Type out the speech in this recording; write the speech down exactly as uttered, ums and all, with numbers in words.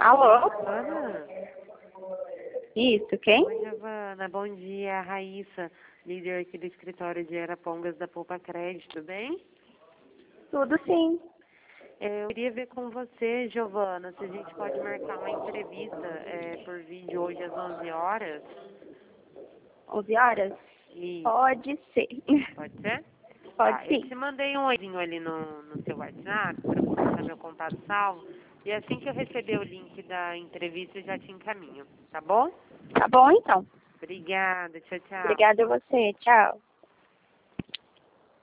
Alô? Giovana? Isso, quem? Oi, Giovana. Bom dia. Raíssa, líder aqui do escritório de Arapongas da Poupa Crédito, tudo bem? Tudo sim. É, eu queria ver com você, Giovana, se a gente pode marcar uma entrevista é, por vídeo hoje às onze horas. onze horas? Isso, Pode ser. pode ser? Pode Tá, eu sim. te mandei um oizinho ali no, no seu WhatsApp para você deixar meu contato salvo. E assim que eu receber o link da entrevista, eu já te encaminho, tá bom? Tá bom, então. Obrigada, tchau, tchau. Obrigada a você. Tchau.